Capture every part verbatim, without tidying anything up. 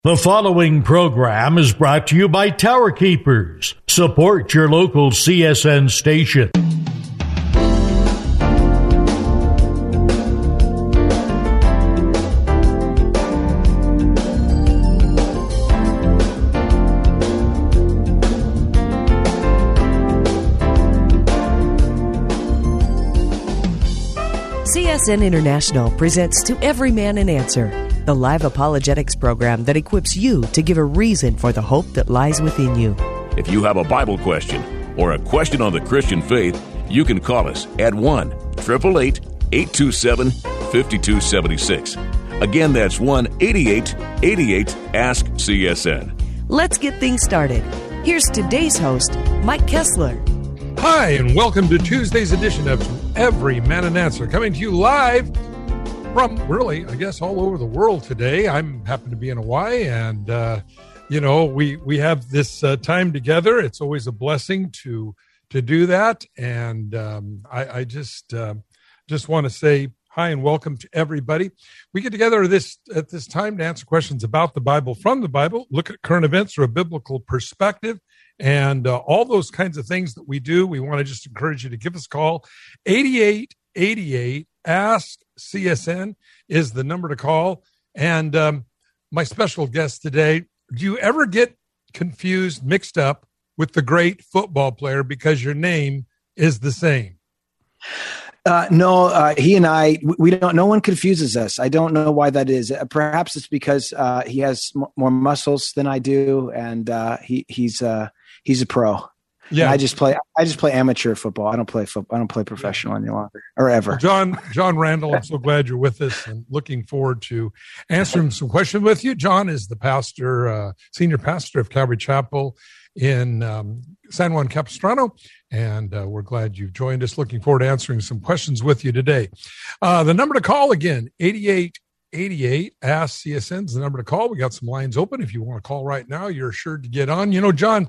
The following program is brought to you by Tower Keepers. Support your local C S N station. C S N International presents To Every Man an Answer, the live apologetics program that equips you to give a reason for the hope that lies within you. If you have a Bible question or a question on the Christian faith, you can call us at one eight eight eight, eight two seven, five two seven six. Again, that's one eight eight eight eight, ask C S N. Let's get things started. Here's today's host, Mike Kessler. Hi, and welcome to Tuesday's edition of Every Man an Answer, coming to you live from, really, I guess, all over the world today. I'm happen to be in Hawaii, and, uh, you know, we we have this uh, time together. It's always a blessing to to do that, and um, I, I just uh, just want to say hi and welcome to everybody. We get together this at this time to answer questions about the Bible, from the Bible, look at current events through a biblical perspective, and uh, all those kinds of things that we do. We want to just encourage you to give us a call. eighty-eight eighty-eight, ask C S N is the number to call. And um, my special guest today, do you ever get confused, mixed up with the great football player because your name is the same? Uh, no, uh, he and I, we don't, no one confuses us. I don't know why that is. Uh, perhaps it's because uh, he has m- more muscles than I do. And uh, he, he's, uh, he's a pro. Yeah. And I just play, I just play amateur football. I don't play football. I don't play professional any longer or ever. Well, John, John Randall, I'm so glad you're with us and looking forward to answering some questions with you. John is the pastor, uh, senior pastor of Calvary Chapel in um, San Juan Capistrano, and uh, we're glad you've joined us. Looking forward to answering some questions with you today. Uh, the number to call again, eighty-eight eighty-eight, ask C S N is the number to call. We got some lines open. If you want to call right now, you're sure to get on. You know, John,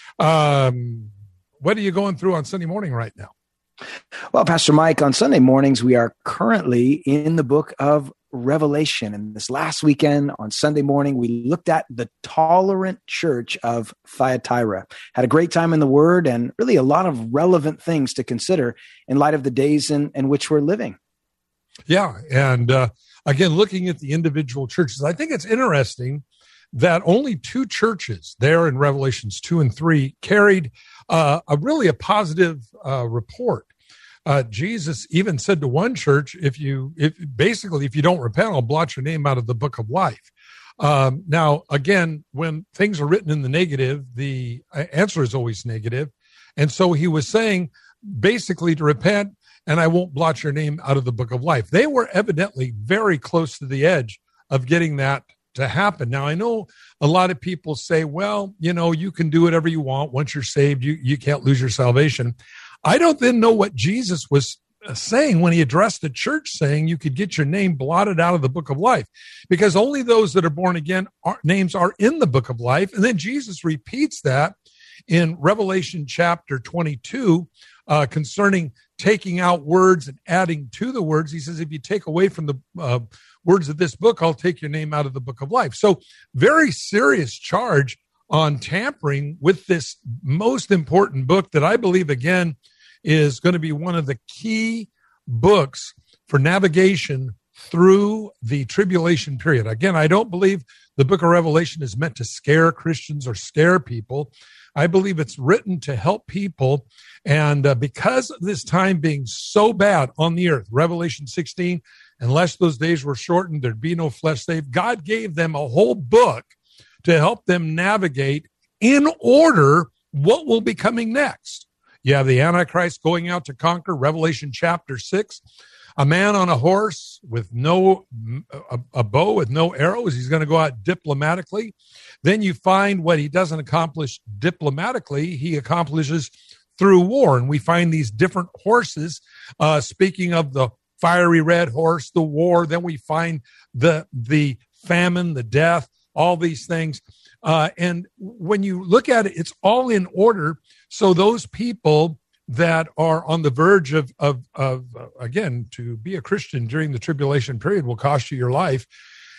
um, what are you going through on Sunday morning right now? Well, Pastor Mike, on Sunday mornings, we are currently in the book of Revelation. And this last weekend on Sunday morning, we looked at the tolerant church of Thyatira. Had a great time in the Word and really a lot of relevant things to consider in light of the days in, in which we're living. Yeah. And uh, again, looking at the individual churches, I think it's interesting that only two churches there in Revelations two and three carried uh, a really a positive uh, report. Uh, Jesus even said to one church, if you, if basically, if you don't repent, I'll blot your name out of the book of life. Um, now, again, when things are written in the negative, the answer is always negative. And so he was saying basically to repent, and I won't blot your name out of the book of life. They were evidently very close to the edge of getting that to happen. Now, I know a lot of people say, well, you know, you can do whatever you want. Once you're saved, you, you can't lose your salvation. I don't then know what Jesus was saying when he addressed the church, saying you could get your name blotted out of the book of life, because only those that are born again are, names are in the book of life. And then Jesus repeats that in Revelation chapter twenty-two uh, concerning taking out words and adding to the words. He says, if you take away from the uh, words of this book, I'll take your name out of the book of life. So very serious charge on tampering with this most important book that I believe, again, is going to be one of the key books for navigation through the tribulation period. Again, I don't believe the book of Revelation is meant to scare Christians or scare people. I believe it's written to help people. And uh, because of this time being so bad on the earth, Revelation sixteen, unless those days were shortened, there'd be no flesh saved. God gave them a whole book to help them navigate in order what will be coming next. You have the Antichrist going out to conquer, Revelation chapter six. A man on a horse with no, a, a bow with no arrows. He's going to go out diplomatically. Then you find what he doesn't accomplish diplomatically, he accomplishes through war. And we find these different horses. Uh, speaking of the fiery red horse, the war, then we find the, the famine, the death, all these things. Uh, and when you look at it, it's all in order. So those people that are on the verge of, of, of uh, again, to be a Christian during the tribulation period will cost you your life.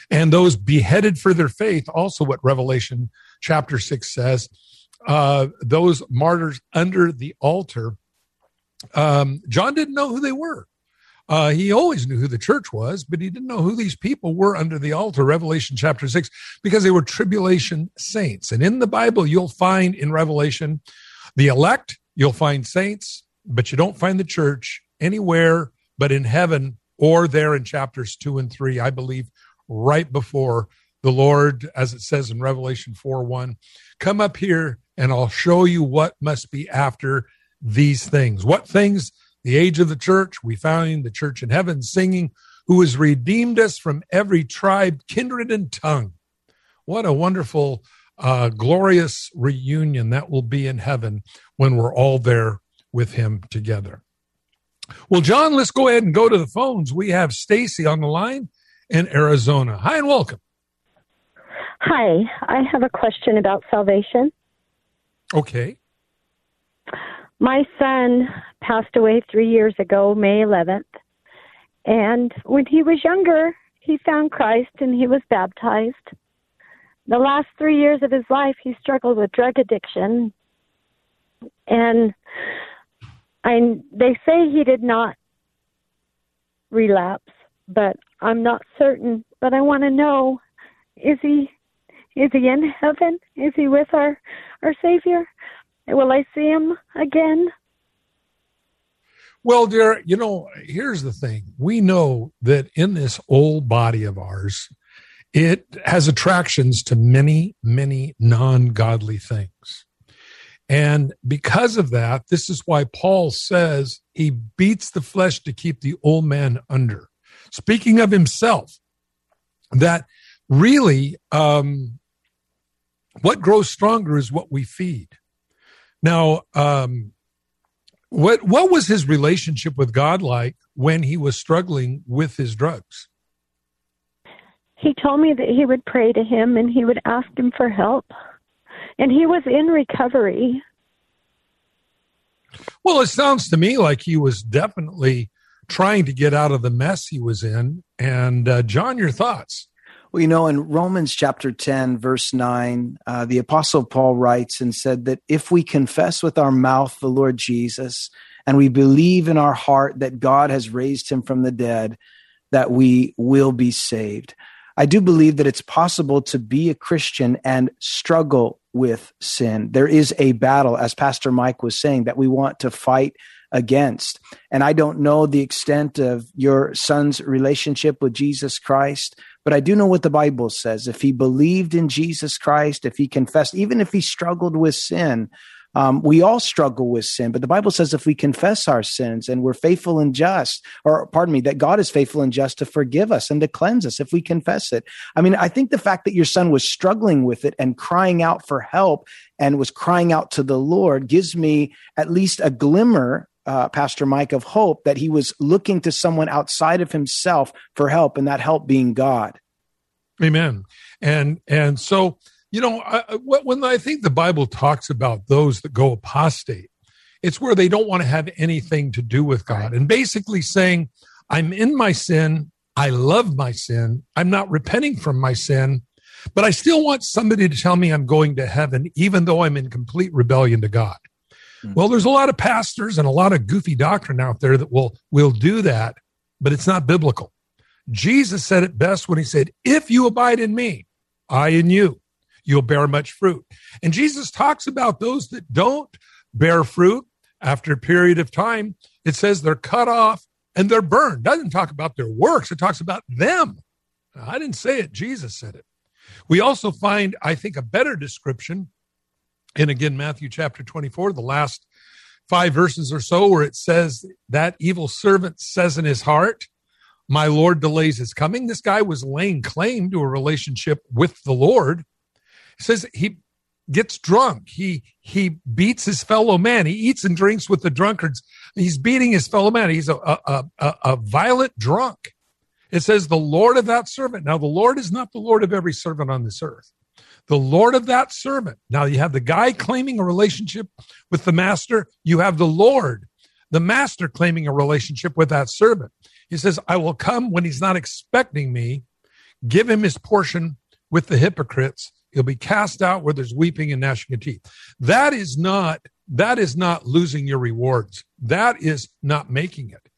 And those beheaded for their faith, also what Revelation chapter six says, uh, those martyrs under the altar, um, John didn't know who they were. Uh, he always knew who the church was, but he didn't know who these people were under the altar, Revelation chapter six, because they were tribulation saints. And in the Bible, you'll find in Revelation the elect, you'll find saints, but you don't find the church anywhere but in heaven or there in chapters two and three, I believe, right before the Lord, as it says in Revelation four one, come up here and I'll show you what must be after these things. What things? The age of the church, we found the church in heaven singing, who has redeemed us from every tribe, kindred, and tongue. What a wonderful, uh, glorious reunion that will be in heaven when we're all there with him together. Well, John, let's go ahead and go to the phones. We have Stacy on the line in Arizona. Hi and welcome. Hi, I have a question about salvation. Okay. My son passed away three years ago, May eleventh. And when he was younger, he found Christ and he was baptized. The last three years of his life, he struggled with drug addiction. And I, they say he did not relapse, but I'm not certain. But I want to know, is he is he in heaven? Is he with our, our Savior? Will I see him again? Well, dear, you know, here's the thing. We know that in this old body of ours, it has attractions to many, many non-godly things. And because of that, this is why Paul says he beats the flesh to keep the old man under. Speaking of himself, that really um, what grows stronger is what we feed. Now, um, what what was his relationship with God like when he was struggling with his drugs? He told me that he would pray to him and he would ask him for help. And he was in recovery. Well, it sounds to me like he was definitely trying to get out of the mess he was in. And uh, John, your thoughts? Well, you know, in Romans chapter ten, verse nine, uh, the Apostle Paul writes and said that if we confess with our mouth the Lord Jesus and we believe in our heart that God has raised him from the dead, that we will be saved. I do believe that it's possible to be a Christian and struggle with sin. There is a battle, as Pastor Mike was saying, that we want to fight against. And I don't know the extent of your son's relationship with Jesus Christ, but I do know what the Bible says. If he believed in Jesus Christ, if he confessed, even if he struggled with sin, um, we all struggle with sin. But the Bible says if we confess our sins and we're faithful and just, or pardon me, that God is faithful and just to forgive us and to cleanse us if we confess it. I mean, I think the fact that your son was struggling with it and crying out for help and was crying out to the Lord gives me at least a glimmer, Uh, Pastor Mike, of hope that he was looking to someone outside of himself for help, and that help being God. Amen. And and so, you know, I, when I think the Bible talks about those that go apostate, it's where they don't want to have anything to do with God. And basically saying, I'm in my sin, I love my sin, I'm not repenting from my sin, but I still want somebody to tell me I'm going to heaven, even though I'm in complete rebellion to God. Well, there's a lot of pastors and a lot of goofy doctrine out there that will, will do that, but it's not biblical. Jesus said it best when he said, if you abide in me, I in you, you'll bear much fruit. And Jesus talks about those that don't bear fruit after a period of time. It says they're cut off and they're burned. It doesn't talk about their works. It talks about them. I didn't say it. Jesus said it. We also find, I think, a better description and again, Matthew chapter twenty-four, the last five verses or so, where it says that evil servant says in his heart, my Lord delays his coming. This guy was laying claim to a relationship with the Lord. It says he gets drunk. He, he beats his fellow man. He eats and drinks with the drunkards. He's beating his fellow man. He's a, a, a, a violent drunk. It says the Lord of that servant. Now, the Lord is not the Lord of every servant on this earth. The Lord of that servant. Now you have the guy claiming a relationship with the master. You have the Lord, the master, claiming a relationship with that servant. He says, I will come when he's not expecting me, Give him his portion with the hypocrites. He'll be cast out where there's weeping and gnashing of teeth. That is not, that is not losing your rewards. That is not making it.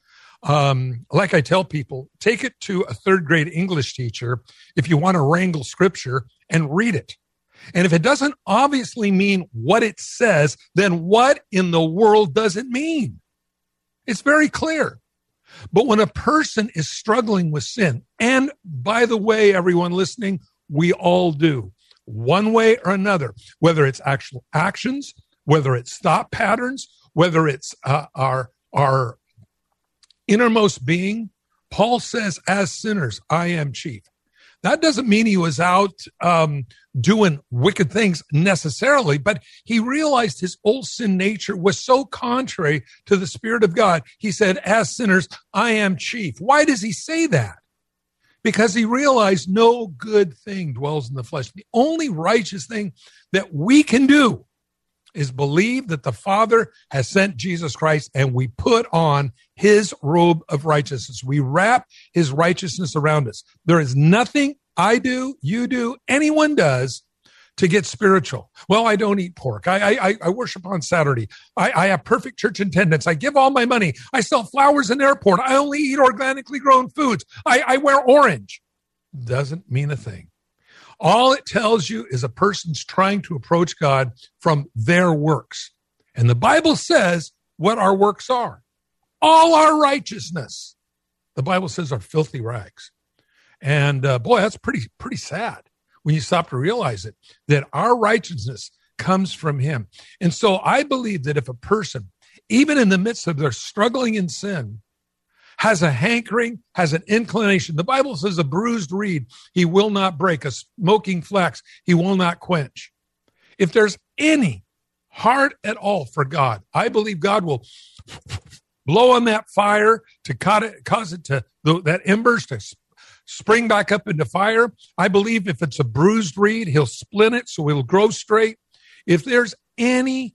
Um, like I tell people, take it to a third grade English teacher if you want to wrangle scripture and read it. And if it doesn't obviously mean what it says, then what in the world does it mean? It's very clear. But when a person is struggling with sin, and by the way, everyone listening, we all do, one way or another, whether it's actual actions, whether it's thought patterns, whether it's uh, our, our innermost being, Paul says, as sinners, I am chief. That doesn't mean he was out um, doing wicked things necessarily, but he realized his old sin nature was so contrary to the Spirit of God. He said, as sinners, I am chief. Why does he say that? Because he realized no good thing dwells in the flesh. The only righteous thing that we can do is believe that the Father has sent Jesus Christ, and we put on his robe of righteousness. We wrap his righteousness around us. There is nothing I do, you do, anyone does to get spiritual. Well, I don't eat pork. I I, I worship on Saturday. I, I have perfect church attendance. I give all my money. I sell flowers in the airport. I only eat organically grown foods. I, I wear orange. Doesn't mean a thing. All it tells you is a person's trying to approach God from their works. And the Bible says what our works are. All our righteousness, the Bible says, are filthy rags. And uh, boy, that's pretty, pretty sad when you stop to realize it, that our righteousness comes from him. And so I believe that if a person, even in the midst of their struggling in sin, has a hankering, has an inclination. The Bible says a bruised reed he will not break, a smoking flax he will not quench. If there's any heart at all for God, I believe God will blow on that fire to cause it to, that embers to spring back up into fire. I believe if it's a bruised reed, he'll split it so it'll grow straight. If there's any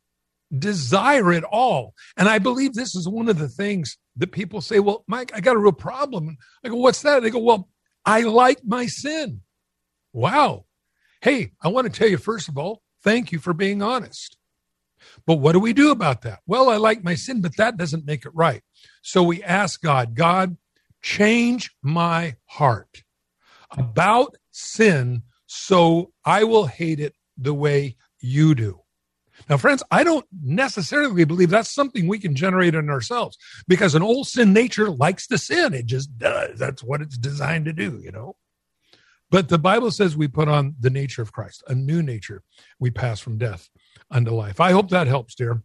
desire at all, and I believe this is one of the things that people say, well, Mike, I got a real problem. I go, what's that? They go, well, I like my sin. Wow. Hey, I want to tell you, first of all, thank you for being honest. But what do we do about that? Well, I like my sin, but that doesn't make it right. So we ask God, God, change my heart about sin so I will hate it the way you do. Now, friends, I don't necessarily believe that's something we can generate in ourselves, because an old sin nature likes to sin. It just does. That's what it's designed to do, you know. But the Bible says we put on the nature of Christ, a new nature. We pass from death unto life. I hope that helps, dear.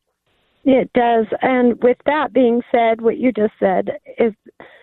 It does. And with that being said, what you just said is,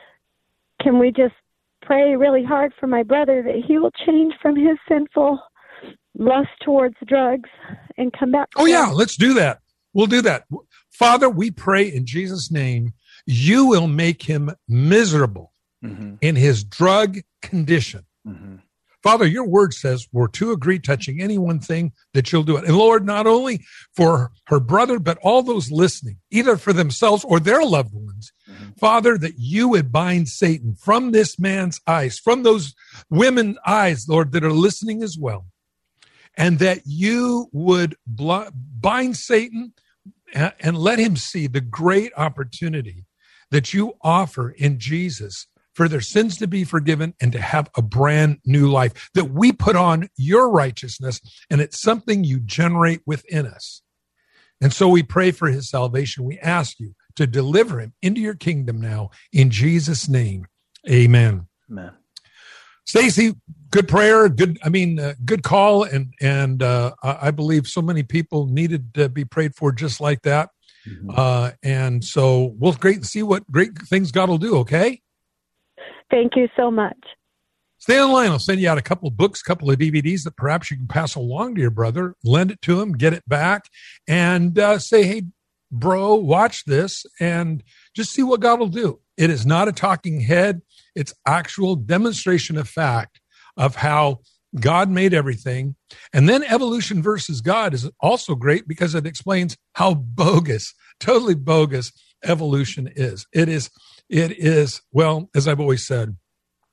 can we just pray really hard for my brother that he will change from his sinful lust towards drugs and come back? Oh, yeah, let's do that. We'll do that. Father, we pray in Jesus' name, you will make him miserable mm-hmm. in his drug condition. Mm-hmm. Father, your word says we're to agree touching any one thing that you'll do it. And Lord, not only for her brother, but all those listening, either for themselves or their loved ones, mm-hmm. Father, that you would bind Satan from this man's eyes, from those women's eyes, Lord, that are listening as well. And that you would bl- bind Satan and, and let him see the great opportunity that you offer in Jesus for their sins to be forgiven and to have a brand new life, that we put on your righteousness, and it's something you generate within us. And so we pray for his salvation. We ask you to deliver him into your kingdom now in Jesus' name. Amen. Amen. Stacy, good prayer, good, I mean, uh, good call. And, and, uh, I believe so many people needed to be prayed for just like that. Mm-hmm. Uh, and so we'll great see what great things God will do. Okay. Thank you so much. Stay online. I'll send you out a couple of books, a couple of D V Ds that perhaps you can pass along to your brother, lend it to him, get it back, and uh, say, hey, bro, watch this and just see what God will do. It is not a talking head. It's actual demonstration of fact of how God made everything. And then evolution versus God is also great because it explains how bogus, totally bogus evolution is. It is, it is, well, as I've always said,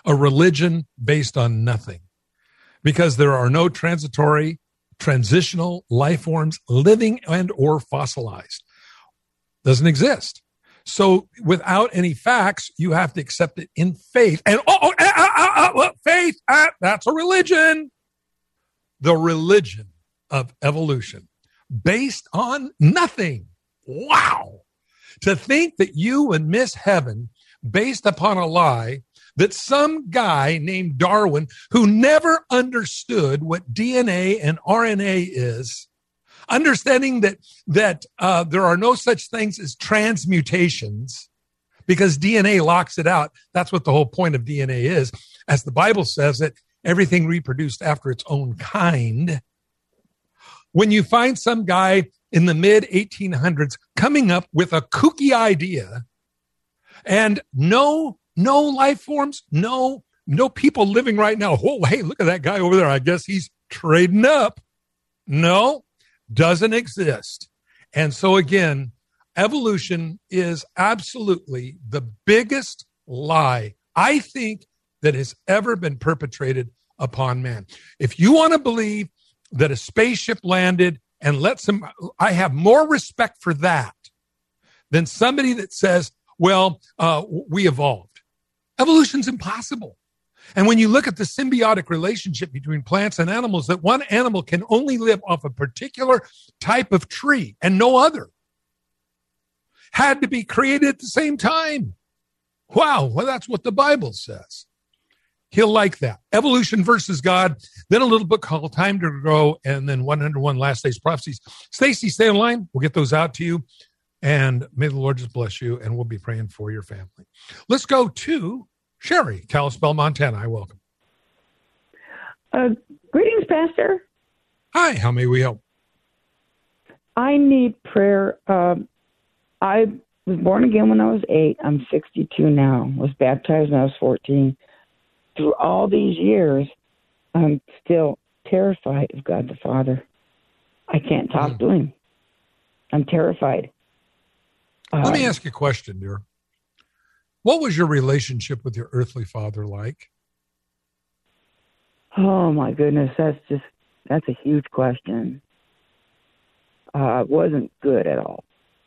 a religion based on nothing, because there are no transitory, transitional life forms, living and or fossilized. Doesn't exist. So without any facts, you have to accept it in faith. And oh, oh ah, ah, ah, faith, ah, that's a religion. The religion of evolution based on nothing. Wow. To think that you would miss heaven based upon a lie that some guy named Darwin, who never understood what D N A and R N A is, understanding that that uh, there are no such things as transmutations because D N A locks it out. That's what the whole point of D N A is. As the Bible says, that everything reproduced after its own kind. When you find some guy in the mid eighteen hundreds coming up with a kooky idea and no no life forms, no no people living right now. Oh, hey, look at that guy over there. I guess he's trading up. No, doesn't exist. And so again, evolution is absolutely the biggest lie, I think, that has ever been perpetrated upon man. If you want to believe that a spaceship landed and let some, I have more respect for that than somebody that says, well, uh, we evolved. Evolution's impossible. And when you look at the symbiotic relationship between plants and animals, that one animal can only live off a particular type of tree and no other, had to be created at the same time. Wow, well, that's what the Bible says. He'll like that. Evolution versus God, then a little book called Time to Grow, and then one hundred one Last Days Prophecies. Stacy, stay in line. We'll get those out to you. And may the Lord just bless you, and we'll be praying for your family. Let's go to Sherry, Kalispell, Montana. I welcome. Uh, greetings, Pastor. Hi, how may we help? I need prayer. Um, I was born again when I was eight. I'm sixty-two now. Was baptized when I was fourteen. Through all these years, I'm still terrified of God the Father. I can't talk mm. to him. I'm terrified. Let uh, me ask you a question, dear. What was your relationship with your earthly father like? Oh, my goodness. That's just, that's a huge question. Uh, it wasn't good at all.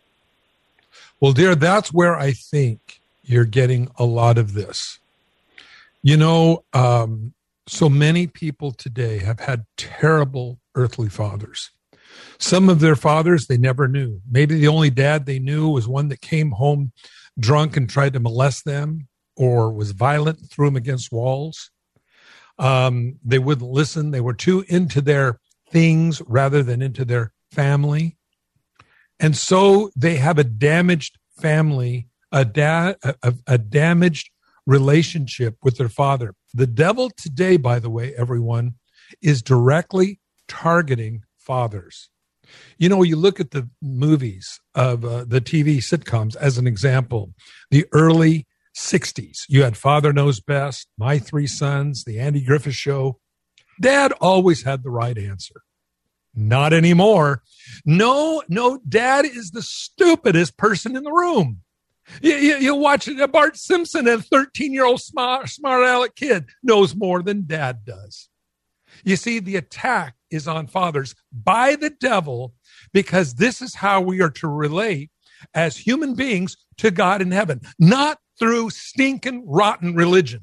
Well, dear, that's where I think you're getting a lot of this. You know, um, so many people today have had terrible earthly fathers. Some of their fathers they never knew. Maybe the only dad they knew was one that came home drunk and tried to molest them or was violent and threw them against walls. Um, they wouldn't listen. They were too into their things rather than into their family. And so they have a damaged family, a, da- a, a damaged relationship with their father. The devil today, by the way, everyone, is directly targeting fathers. You know, you look at the movies of uh, the T V sitcoms as an example, the early sixties. You had Father Knows Best, My Three Sons, The Andy Griffith Show. Dad always had the right answer. Not anymore. No, no, Dad is the stupidest person in the room. You, you, you watch it, Bart Simpson, a thirteen-year-old smart, smart aleck kid, knows more than Dad does. You see, the attack is on fathers by the devil because this is how we are to relate as human beings to God in heaven, not through stinking, rotten religion.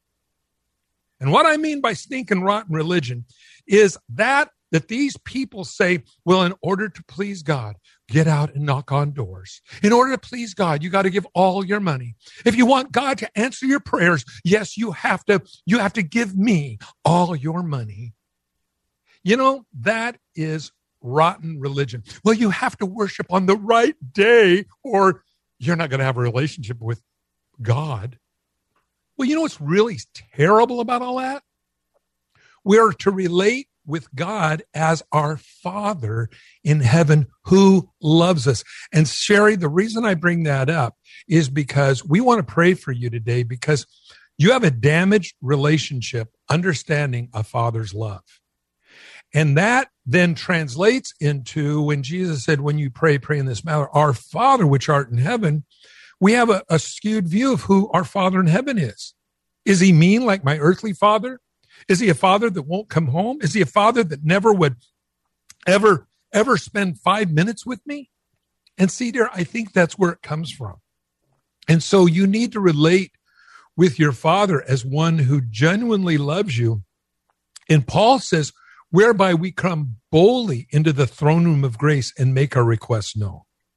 And what I mean by stinking, rotten religion is that that these people say, well, in order to please God, get out and knock on doors. In order to please God, you got to give all your money. If you want God to answer your prayers, yes, you have to, you have to give me all your money. You know, that is rotten religion. Well, you have to worship on the right day or you're not going to have a relationship with God. Well, you know what's really terrible about all that? We're to relate with God as our Father in heaven who loves us. And Sherry, the reason I bring that up is because we want to pray for you today because you have a damaged relationship understanding a Father's love. And that then translates into when Jesus said, when you pray, pray in this manner, our Father which art in heaven, we have a, a skewed view of who our Father in heaven is. Is he mean like my earthly father? Is he a father that won't come home? Is he a father that never would ever, ever spend five minutes with me? And see, dear, I think that's where it comes from. And so you need to relate with your father as one who genuinely loves you. And Paul says, whereby we come boldly into the throne room of grace and make our requests known.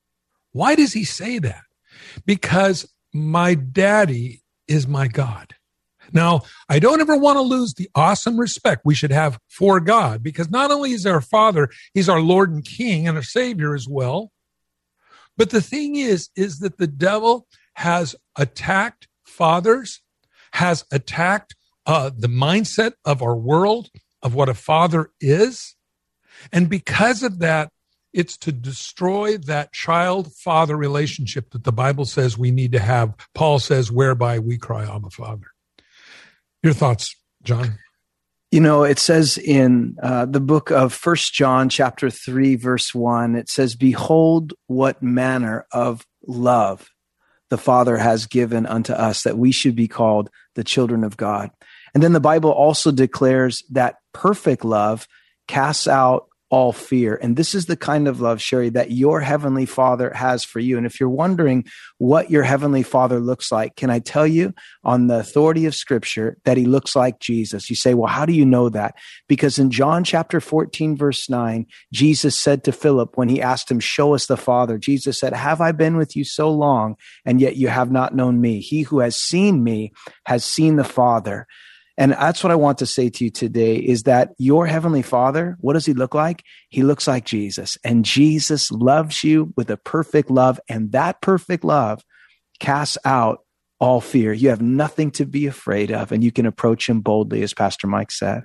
Why does he say that? Because my daddy is my God. Now, I don't ever want to lose the awesome respect we should have for God, because not only is our Father, he's our Lord and King and our Savior as well. But the thing is, is that the devil has attacked fathers, has attacked uh, the mindset of our world, of what a father is. And because of that, it's to destroy that child-father relationship that the Bible says we need to have. Paul says, whereby we cry, Abba, Father. Your thoughts, John? You know, it says in uh, the book of First John chapter three, verse one, it says, behold, what manner of love the Father has given unto us, that we should be called the children of God. And then the Bible also declares that perfect love casts out all fear. And this is the kind of love, Sherry, that your Heavenly Father has for you. And if you're wondering what your Heavenly Father looks like, can I tell you on the authority of Scripture that he looks like Jesus? You say, well, how do you know that? Because in John chapter fourteen, verse nine, Jesus said to Philip when he asked him, show us the Father, Jesus said, have I been with you so long, and yet you have not known me? He who has seen me has seen the Father. And that's what I want to say to you today, is that your Heavenly Father, what does he look like? He looks like Jesus. And Jesus loves you with a perfect love. And that perfect love casts out all fear. You have nothing to be afraid of, and you can approach him boldly, as Pastor Mike said.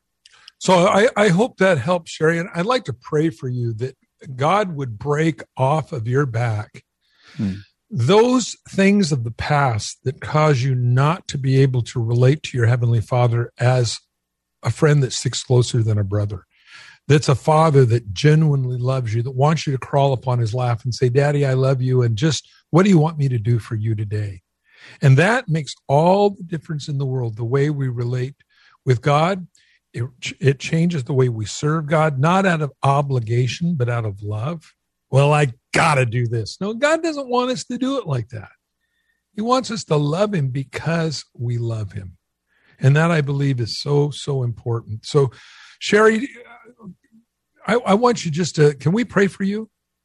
So I, I hope that helps, Sherry. And I'd like to pray for you that God would break off of your back hmm. those things of the past that cause you not to be able to relate to your Heavenly Father as a friend that sticks closer than a brother, that's a father that genuinely loves you, that wants you to crawl upon his lap and say, Daddy, I love you, and just, what do you want me to do for you today? And that makes all the difference in the world, the way we relate with God. It, it changes the way we serve God, not out of obligation, but out of love. Well, I got to do this. No, God doesn't want us to do it like that. He wants us to love him because we love him. And that, I believe, is so, so important. So, Sherry, I, I want you just to, can we pray for you?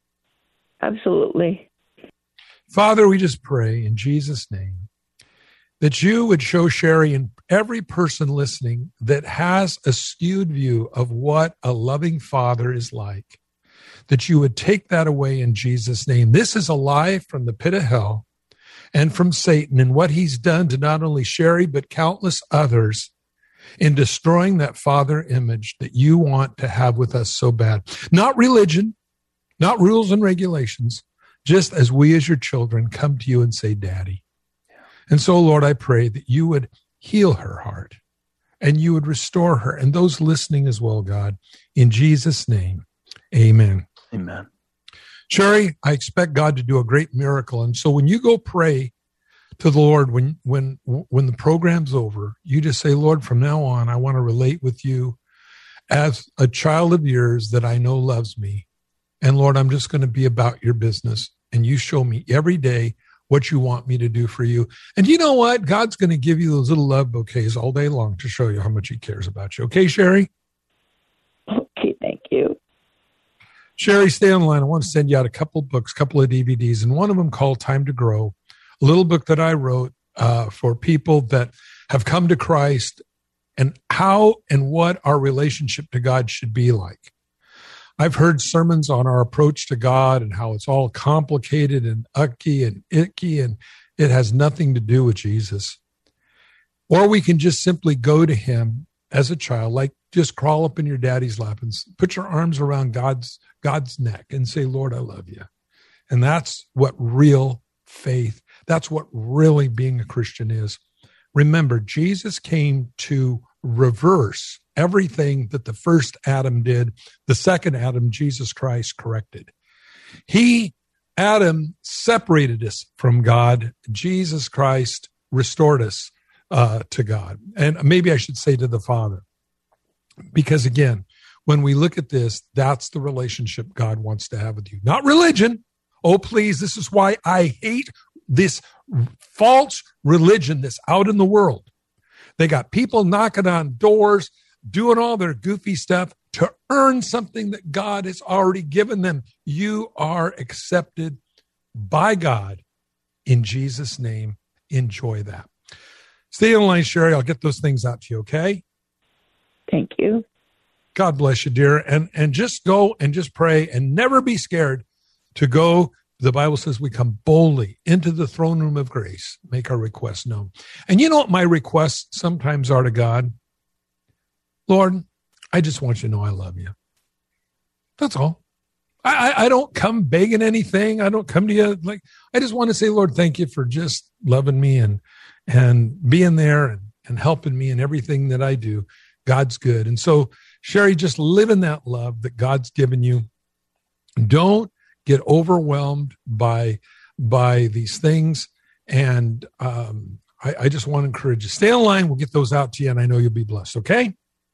Absolutely. Father, we just pray in Jesus' name that you would show Sherry and every person listening that has a skewed view of what a loving father is like, that you would take that away in Jesus' name. This is a lie from the pit of hell and from Satan and what he's done to not only Sherry, but countless others in destroying that father image that you want to have with us so bad. Not religion, not rules and regulations, just as we as your children come to you and say, Daddy. And so, Lord, I pray that you would heal her heart and you would restore her, and those listening as well, God, in Jesus' name. Amen. Amen. Sherry, I expect God to do a great miracle. And so when you go pray to the Lord, when when when the program's over, you just say, Lord, from now on, I want to relate with you as a child of yours that I know loves me. And Lord, I'm just going to be about your business. And you show me every day what you want me to do for you. And you know what? God's going to give you those little love bouquets all day long to show you how much he cares about you. Okay, Sherry? Okay, thank you. Sherry, stay on the line. I want to send you out a couple of books, a couple of D V Ds, and one of them called Time to Grow, a little book that I wrote uh, for people that have come to Christ and how and what our relationship to God should be like. I've heard sermons on our approach to God and how it's all complicated and ucky and icky, and it has nothing to do with Jesus. Or we can just simply go to him as a child, like just crawl up in your daddy's lap and put your arms around God's God's neck and say, Lord, I love you. And that's what real faith, that's what really being a Christian is. Remember, Jesus came to reverse everything that the first Adam did. The second Adam, Jesus Christ, corrected. He, Adam, separated us from God. Jesus Christ restored us uh, to God. And maybe I should say to the Father, because again, when we look at this, that's the relationship God wants to have with you, not religion. Oh, please, this is why I hate this false religion that's out in the world. They got people knocking on doors, doing all their goofy stuff to earn something that God has already given them. You are accepted by God in Jesus' name. Enjoy that. Stay on the line, Sherry. I'll get those things out to you, okay? Thank you. God bless you, dear. And, and just go and just pray and never be scared to go. The Bible says we come boldly into the throne room of grace, make our requests known. And you know what my requests sometimes are to God? Lord, I just want you to know I love you. That's all. I, I, I don't come begging anything. I don't come to you like, I just want to say, Lord, thank you for just loving me and, and being there and, and helping me in everything that I do. God's good. And so, Sherry, just live in that love that God's given you. Don't get overwhelmed by, by these things. And um, I, I just want to encourage you. Stay on line. We'll get those out to you, and I know you'll be blessed, okay?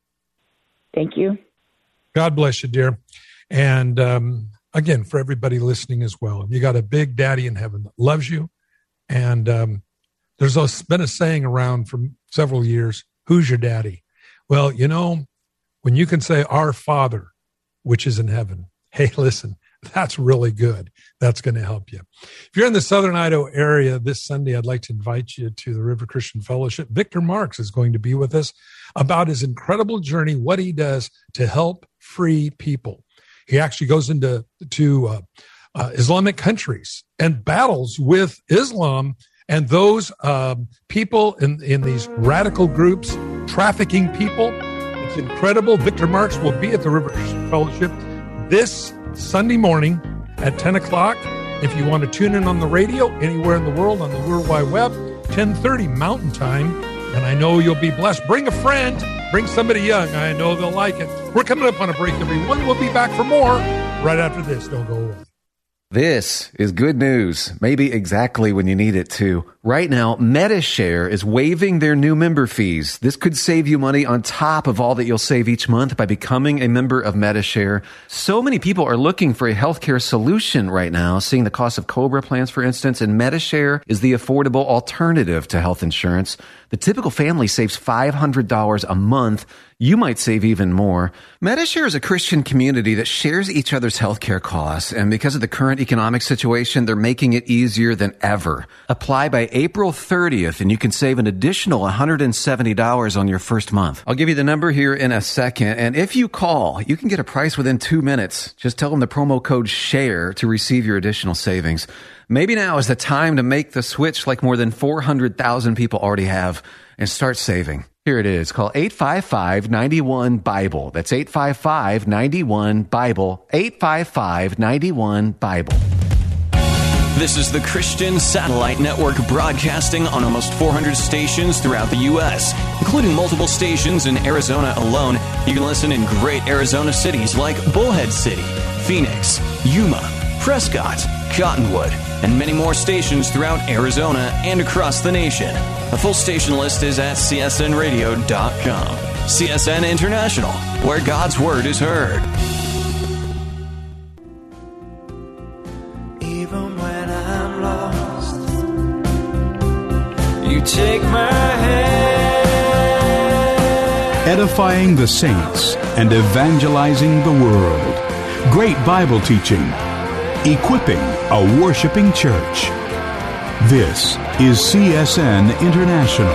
Thank you. God bless you, dear. And um, again, for everybody listening as well, you got a big daddy in heaven that loves you. And um, there's a, been a saying around for several years, who's your daddy? Well, you know, when you can say, our Father, which is in heaven, hey, listen, that's really good. That's going to help you. If you're in the Southern Idaho area this Sunday, I'd like to invite you to the River Christian Fellowship. Victor Marks is going to be with us about his incredible journey, what he does to help free people. He actually goes into to uh, uh, Islamic countries and battles with Islam and those um, people in, in these radical groups, trafficking people. It's incredible. Victor Marks will be at the River Christian Fellowship this Sunday morning at ten o'clock. If you want to tune in on the radio anywhere in the world on the World Wide Web, ten thirty Mountain Time. And I know you'll be blessed. Bring a friend. Bring somebody young. I know they'll like it. We're coming up on a break, everyone. We'll be back for more right after this. Don't go away. This is good news, maybe exactly when you need it too. Right now, Medi-Share is waiving their new member fees. This could save you money on top of all that you'll save each month by becoming a member of Medi-Share. So many people are looking for a healthcare solution right now, seeing the cost of COBRA plans, for instance, and Medi-Share is the affordable alternative to health insurance. The typical family saves five hundred dollars a month. You might save even more. Medi-Share is a Christian community that shares each other's healthcare costs, and because of the current economic situation, they're making it easier than ever. Apply by April thirtieth, and you can save an additional one hundred seventy dollars on your first month. I'll give you the number here in a second, and if you call, you can get a price within two minutes. Just tell them the promo code SHARE to receive your additional savings. Maybe now is the time to make the switch like more than four hundred thousand people already have and start saving. Here it is. Call eight five five, nine one, BIBLE. That's eight five five, nine one, BIBLE. eight five five, nine one, BIBLE. This is the Christian Satellite Network, broadcasting on almost four hundred stations throughout the U S, including multiple stations in Arizona alone. You can listen in great Arizona cities like Bullhead City, Phoenix, Yuma, Prescott, Cottonwood, and many more stations throughout Arizona and across the nation. A full station list is at C S N radio dot com. C S N International, where God's Word is heard. Even when I'm lost, you take my hand. Edifying the saints and evangelizing the world. Great Bible teaching. Equipping a worshiping church. This is C S N International.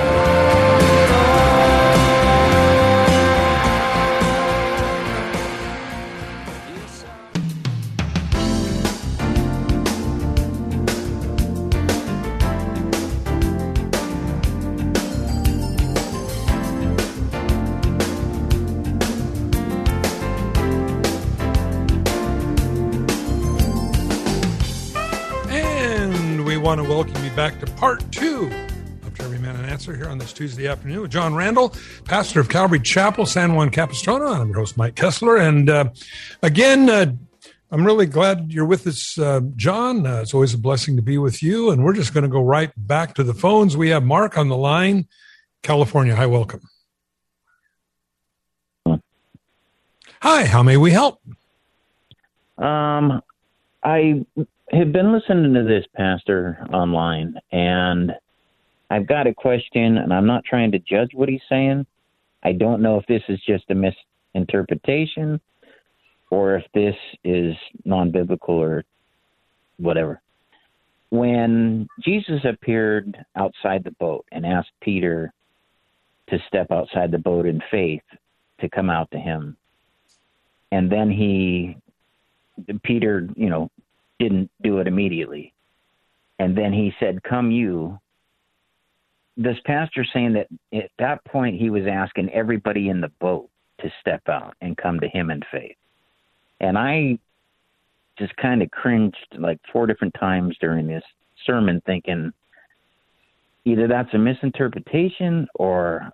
Want to welcome you back to part two of To Every Man an Answer here on this Tuesday afternoon with John Randall, pastor of Calvary Chapel, San Juan Capistrano. I'm your host, Mike Kessler. And uh, again, uh, I'm really glad you're with us, uh, John. Uh, it's always a blessing to be with you. And we're just going to go right back to the phones. We have Mark on the line California. Hi, welcome. Hi, how may we help? Um, I have been listening to this pastor online, and I've got a question, and I'm not trying to judge what he's saying. I don't know if this is just a misinterpretation or if this is non-biblical or whatever. When Jesus appeared outside the boat and asked Peter to step outside the boat in faith to come out to him, and then he, Peter, you know, didn't do it immediately, and then he said, "Come you." This pastor saying that at that point he was asking everybody in the boat to step out and come to him in faith. And I just kind of cringed like four different times during this sermon thinking either that's a misinterpretation or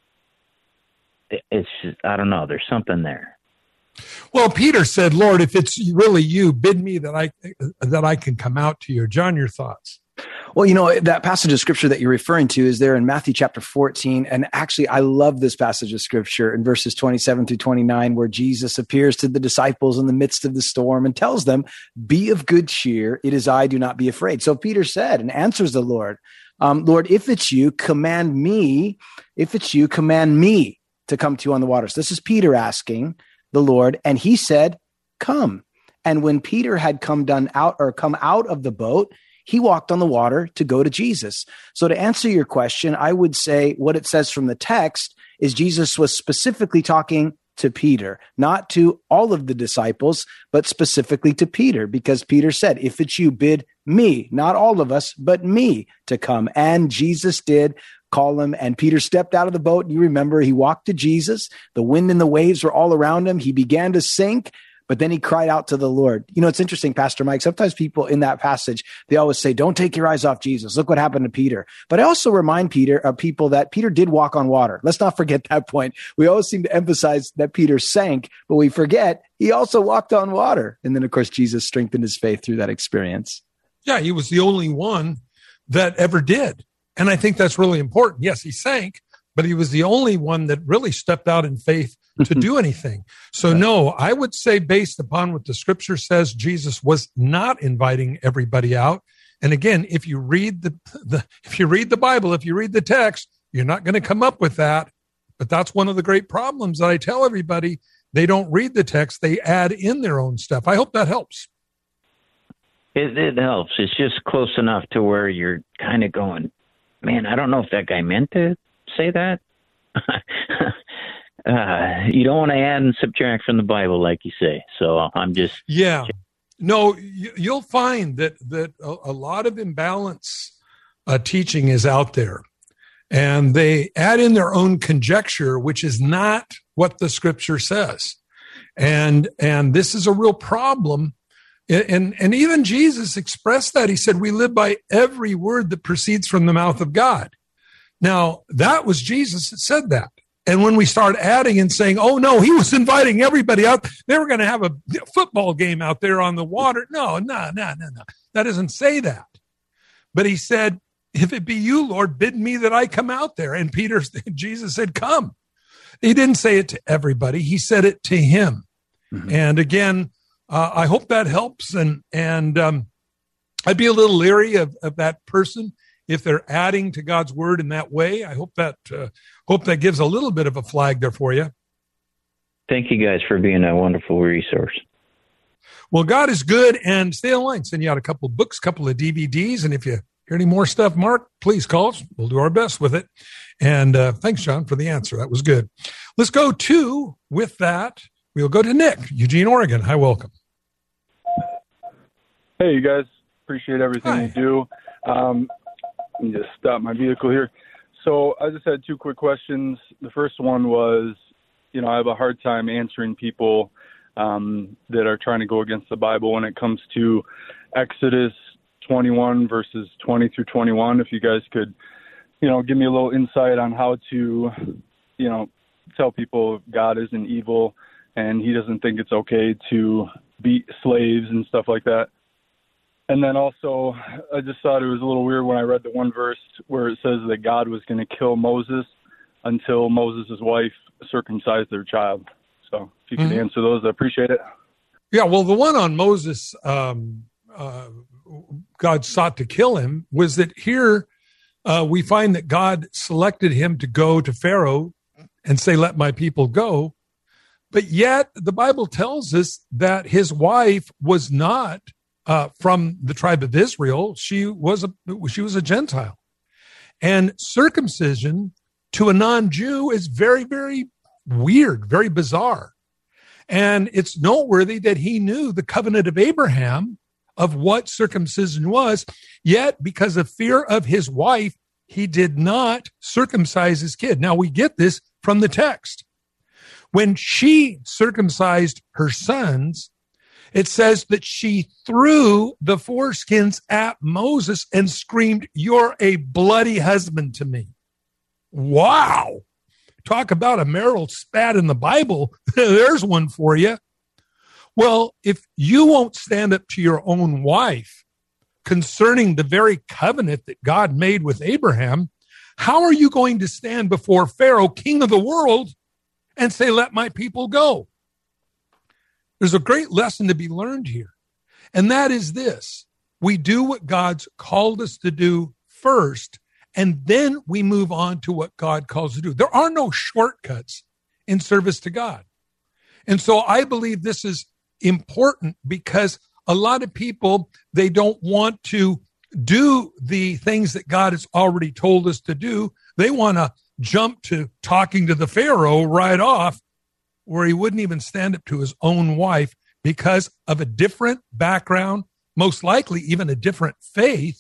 it's just, I don't know, there's something there. Well, Peter said, "Lord, if it's really you, bid me that I that I can come out to you." John, your thoughts? Well, you know, that passage of scripture that you're referring to is there in Matthew chapter fourteen. And actually, I love this passage of scripture in verses twenty-seven through twenty-nine, where Jesus appears to the disciples in the midst of the storm and tells them, "Be of good cheer. It is I, do not be afraid." So Peter said and answers the Lord, um, "Lord, if it's you, command me. If it's you, command me to come to you on the waters." This is Peter asking the Lord, and he said, "Come." And when Peter had come done out or come out of the boat, he walked on the water to go to Jesus. So to answer your question, I would say what it says from the text is Jesus was specifically talking to Peter, not to all of the disciples, but specifically to Peter, because Peter said, "If it's you, bid me," not all of us, but me to come. And Jesus did call him, and Peter stepped out of the boat. You remember, he walked to Jesus. The wind and the waves were all around him. He began to sink. But then he cried out to the Lord. You know, it's interesting, Pastor Mike, sometimes people in that passage, they always say, "Don't take your eyes off Jesus. Look what happened to Peter." But I also remind Peter, uh, people that Peter did walk on water. Let's not forget that point. We always seem to emphasize that Peter sank, but we forget he also walked on water. And then, of course, Jesus strengthened his faith through that experience. Yeah, he was the only one that ever did. And I think that's really important. Yes, he sank, but he was the only one that really stepped out in faith to do anything. So no, I would say based upon what the scripture says, Jesus was not inviting everybody out. And again, if you read the, the if you read the Bible, if you read the text, you're not going to come up with that. But that's one of the great problems that I tell everybody. They don't read the text. They add in their own stuff. I hope that helps. It, it helps. It's just close enough to where you're kind of going, man, I don't know if that guy meant to say that. Uh, you don't want to add and subtract from the Bible, like you say. So I'm just yeah. No, you, you'll find that that a, a lot of imbalance uh, teaching is out there, and they add in their own conjecture, which is not what the Scripture says, and and this is a real problem. And and even Jesus expressed that. He said, "We live by every word that proceeds from the mouth of God." Now, that was Jesus that said that. And when we start adding and saying, "Oh, no, he was inviting everybody out. They were going to have a football game out there on the water." No, no, no, no, no. That doesn't say that. But he said, "If it be you, Lord, bid me that I come out there." And Peter, Jesus said, "Come." He didn't say it to everybody. He said it to him. Mm-hmm. And again, uh, I hope that helps. And and um, I'd be a little leery of, of that person if they're adding to God's word in that way. I hope that uh, hope that gives a little bit of a flag there for you. Thank you guys for being a wonderful resource. Well, God is good, and stay online. Send you out a couple of books, a couple of D V Ds, and if you hear any more stuff, Mark, please call us. We'll do our best with it. And uh, thanks, John, for the answer. That was good. Let's go to, with that, we'll go to Nick, Eugene, Oregon. Hi, welcome. Hey, you guys. Appreciate everything Hi. you do. Um, let me just stop my vehicle here. So I just had two quick questions. The first one was, you know, I have a hard time answering people um, that are trying to go against the Bible when it comes to Exodus twenty-one verses twenty through twenty-one. If you guys could, you know, give me a little insight on how to, you know, tell people God isn't evil and he doesn't think it's okay to beat slaves and stuff like that. And then also, I just thought it was a little weird when I read the one verse where it says that God was going to kill Moses until Moses' wife circumcised their child. So if you could mm-hmm. answer those, I appreciate it. Yeah, well, the one on Moses, um, uh, God sought to kill him, was that here uh, we find that God selected him to go to Pharaoh and say, let my people go. But yet the Bible tells us that his wife was not uh, from the tribe of Israel. She was a, she was a Gentile. And circumcision to a non-Jew is very, very weird, very bizarre. And it's noteworthy that he knew the covenant of Abraham of what circumcision was, yet because of fear of his wife, he did not circumcise his kid. Now we get this from the text. When she circumcised her sons, it says that she threw the foreskins at Moses and screamed, "You're a bloody husband to me." Wow. Talk about a marital spat in the Bible. There's one for you. Well, if you won't stand up to your own wife concerning the very covenant that God made with Abraham, how are you going to stand before Pharaoh, king of the world, and say, let my people go? There's a great lesson to be learned here. And that is this: we do what God's called us to do first, and then we move on to what God calls us to do. There are no shortcuts in service to God. And so I believe this is important because a lot of people, they don't want to do the things that God has already told us to do. They want to jump to talking to the Pharaoh right off, where he wouldn't even stand up to his own wife because of a different background, most likely even a different faith.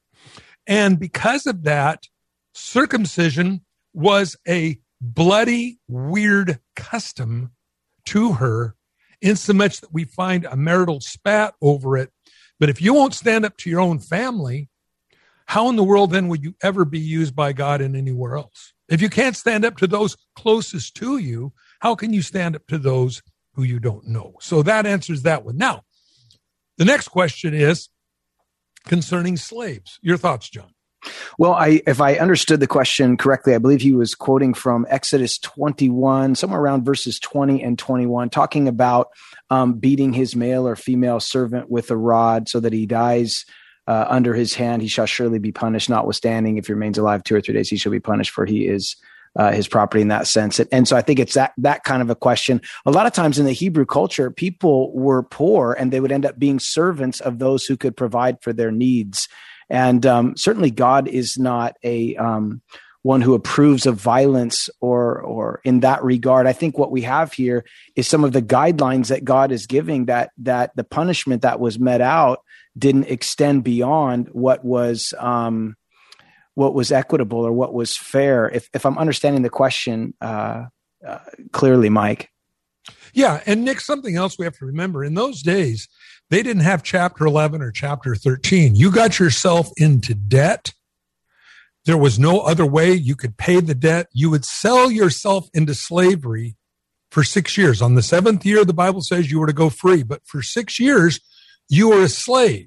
And because of that, circumcision was a bloody, weird custom to her, insomuch that we find a marital spat over it. But if you won't stand up to your own family, how in the world then would you ever be used by God in anywhere else? If you can't stand up to those closest to you, how can you stand up to those who you don't know? So that answers that one. Now, the next question is concerning slaves. Your thoughts, John? Well, I, if I understood the question correctly, I believe he was quoting from Exodus twenty-one, somewhere around verses twenty and twenty-one, talking about um, beating his male or female servant with a rod so that he dies uh, under his hand. He shall surely be punished, notwithstanding if he remains alive two or three days, he shall be punished, for he is uh, his property in that sense. And, and so I think it's that, that kind of a question. A lot of times in the Hebrew culture, people were poor and they would end up being servants of those who could provide for their needs. And um, certainly God is not a um, one who approves of violence or or in that regard. I think what we have here is some of the guidelines that God is giving, that that the punishment that was met out didn't extend beyond what was um, what was equitable or what was fair. If if I'm understanding the question uh, uh, clearly, Mike. Yeah, and Nick, something else we have to remember: in those days, they didn't have chapter eleven or chapter thirteen. You got yourself into debt. There was no other way you could pay the debt. You would sell yourself into slavery for six years. On the seventh year, the Bible says you were to go free, but for six years, you were a slave.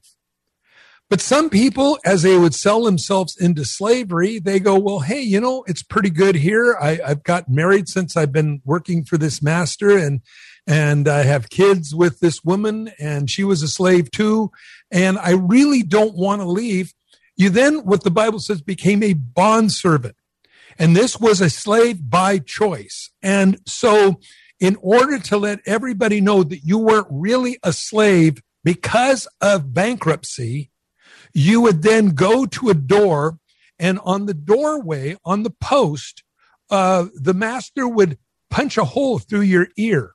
But some people, as they would sell themselves into slavery, they go, well, hey, you know, it's pretty good here. I, I've got married since I've been working for this master, and And I have kids with this woman, and she was a slave too. And I really don't want to leave. You then, what the Bible says, became a bondservant. And this was a slave by choice. And so in order to let everybody know that you weren't really a slave because of bankruptcy, you would then go to a door, and on the doorway, on the post, uh, the master would punch a hole through your ear.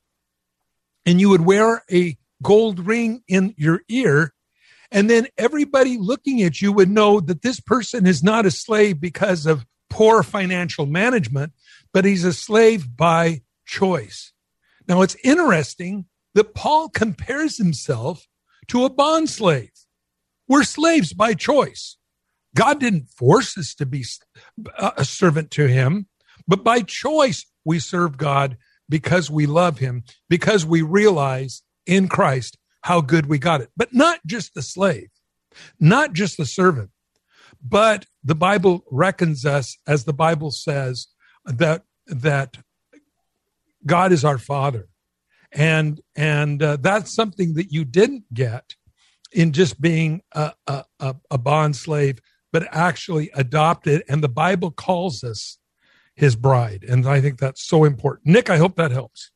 And you would wear a gold ring in your ear. And then everybody looking at you would know that this person is not a slave because of poor financial management, but he's a slave by choice. Now, it's interesting that Paul compares himself to a bond slave. We're slaves by choice. God didn't force us to be a servant to him, but by choice we serve God because we love him, because we realize in Christ how good we got it. But not just the slave. not just the servant, but the Bible reckons us, as the Bible says, that that God is our Father. And and uh, that's something that you didn't get in just being a, a, a bond slave, but actually adopted. And the Bible calls us his bride. And I think that's so important. Nick, I hope that helps.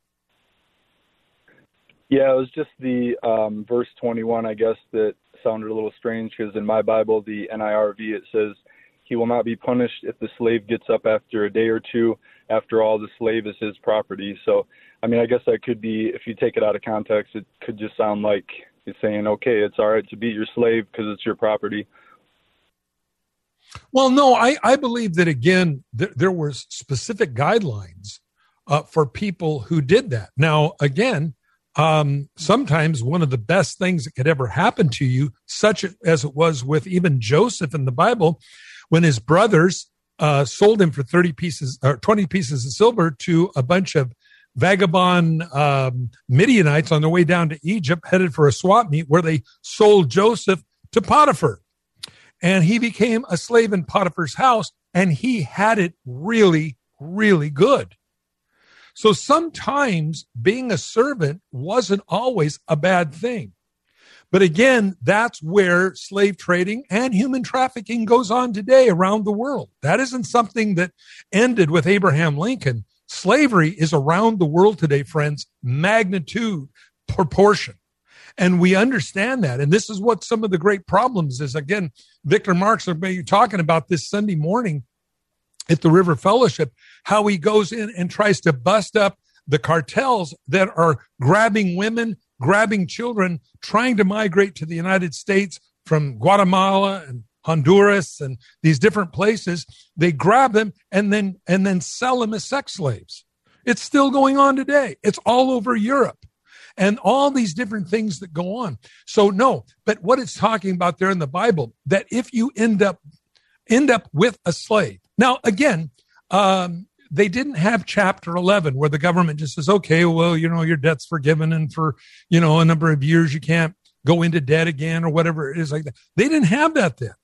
Yeah, it was just the um, verse twenty-one, I guess, that sounded a little strange, because in my Bible, the N I R V, it says, he will not be punished if the slave gets up after a day or two. After all, the slave is his property. So, I mean, I guess that could be, if you take it out of context, it could just sound like it's saying, okay, it's all right to beat your slave because it's your property. Well, no, I, I believe that, again, th- there were specific guidelines uh, for people who did that. Now, again, um, sometimes one of the best things that could ever happen to you, such as it was with even Joseph in the Bible, when his brothers uh, sold him for thirty pieces or twenty pieces of silver to a bunch of vagabond um, Midianites on their way down to Egypt, headed for a swap meet, where they sold Joseph to Potiphar. And he became a slave in Potiphar's house, and he had it really, really good. So sometimes being a servant wasn't always a bad thing. But again, that's where slave trading and human trafficking goes on today around the world. That isn't something that ended with Abraham Lincoln. Slavery is around the world today, friends, magnitude, proportion. And we understand that. And this is what some of the great problems is. Again, Victor Marks, you're talking about this Sunday morning at the River Fellowship, how he goes in and tries to bust up the cartels that are grabbing women, grabbing children, trying to migrate to the United States from Guatemala and Honduras and these different places. They grab them and then and then sell them as sex slaves. It's still going on today. It's all over Europe. And all these different things that go on. So no, but what it's talking about there in the Bible, that if you end up end up with a slave. Now, again, um, they didn't have chapter eleven where the government just says, okay, well, you know, your debt's forgiven, and for, you know, a number of years you can't go into debt again or whatever it is like that. They didn't have that then.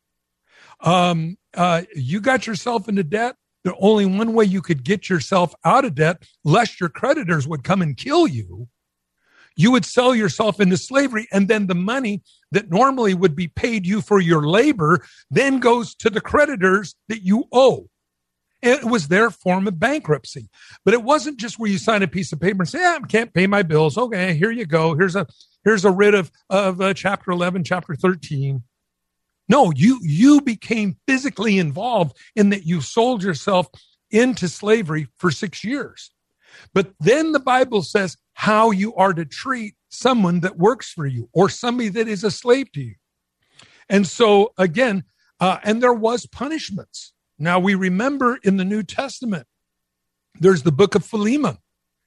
Um, uh, you got yourself into debt. There's only one way you could get yourself out of debt, lest your creditors would come and kill you. You would sell yourself into slavery, and then the money that normally would be paid you for your labor then goes to the creditors that you owe. It was their form of bankruptcy. But it wasn't just where you sign a piece of paper and say, yeah, I can't pay my bills. Okay, here you go. Here's a here's a writ of, of uh, chapter eleven, chapter thirteen. No, you you became physically involved in that you sold yourself into slavery for six years. But then the Bible says how you are to treat someone that works for you or somebody that is a slave to you. And so, again, uh, and there was punishments. Now, we remember in the New Testament, there's the book of Philemon.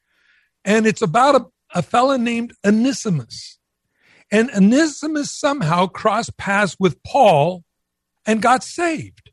And it's about a, a fellow named Onesimus. And Onesimus somehow crossed paths with Paul and got saved.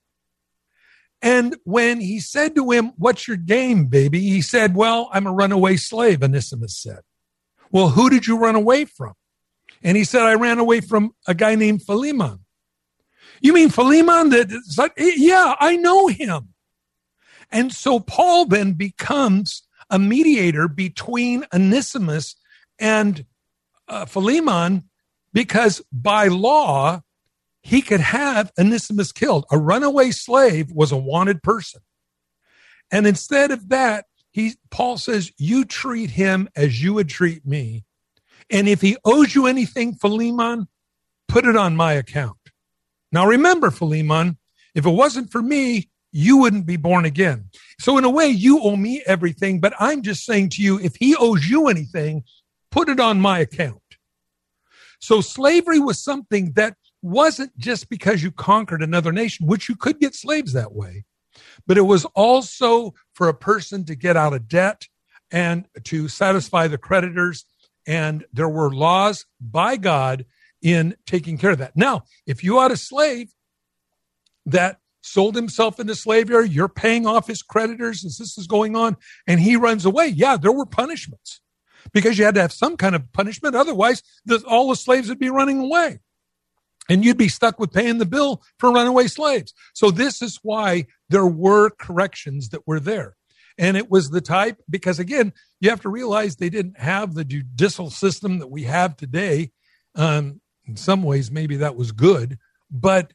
And when he said to him, what's your game, baby? He said, well, I'm a runaway slave, Onesimus said. Well, who did you run away from? And he said, I ran away from a guy named Philemon. You mean Philemon? That, yeah, I know him. And so Paul then becomes a mediator between Onesimus and uh, Philemon, because by law, he could have Onesimus killed. A runaway slave was a wanted person. And instead of that, he, Paul says, you treat him as you would treat me. And if he owes you anything, Philemon, put it on my account. Now remember, Philemon, if it wasn't for me, you wouldn't be born again. So in a way, you owe me everything, but I'm just saying to you, if he owes you anything, put it on my account. So slavery was something that wasn't just because you conquered another nation, which you could get slaves that way, but it was also for a person to get out of debt and to satisfy the creditors. And there were laws by God in taking care of that. Now, if you had a slave that sold himself into slavery, you're paying off his creditors as this is going on, and he runs away. Yeah, there were punishments because you had to have some kind of punishment. Otherwise, the, all the slaves would be running away. and you'd be stuck with paying the bill for runaway slaves. So this is why there were corrections that were there. And it was the type, because again, you have to realize they didn't have the judicial system that we have today. Um, in some ways, maybe that was good. But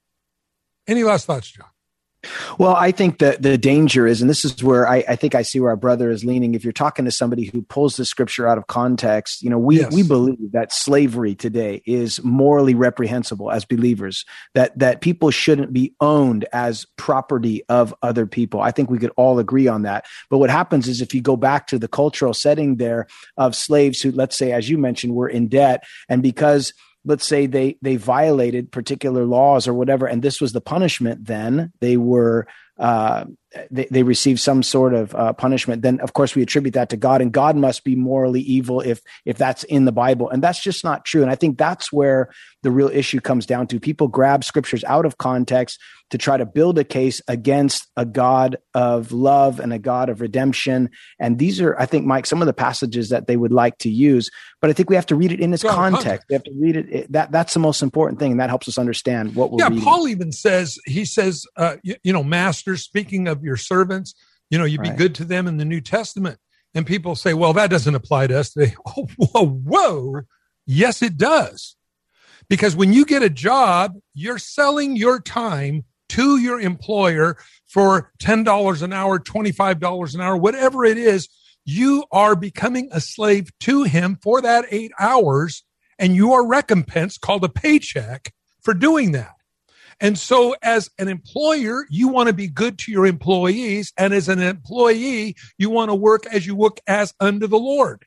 any last thoughts, John? Well, I think that the danger is, and this is where I, I think I see where our brother is leaning. If you're talking to somebody who pulls the scripture out of context, you know, we, yes. we believe that slavery today is morally reprehensible as believers, that, that people shouldn't be owned as property of other people. I think we could all agree on that. But what happens is if you go back to the cultural setting there of slaves who, let's say, as you mentioned, were in debt, and because let's say they they violated particular laws or whatever, and this was the punishment, then they were uh, they, they received some sort of uh, punishment. Then, of course, we attribute that to God, and God must be morally evil if if that's in the Bible, and that's just not true. And I think that's where the real issue comes down to. People grab scriptures out of context to try to build a case against a God of love and a God of redemption. And these are, I think, Mike, some of the passages that they would like to use. But I think we have to read it in its well, context. context. We have to read it. it. That That's the most important thing, and that helps us understand what we're yeah, reading. Yeah, Paul even says, he says, uh, you, you know, masters, speaking of your servants, you know, you be right. good to them in the New Testament. And people say, well, that doesn't apply to us today. Oh, whoa, whoa. Yes, it does. Because when you get a job, you're selling your time to your employer for ten dollars an hour, twenty-five dollars an hour, whatever it is. You are becoming a slave to him for that eight hours, and you are recompensed, called a paycheck, for doing that. And so as an employer, you want to be good to your employees. And as an employee, you want to work as you work as unto the Lord.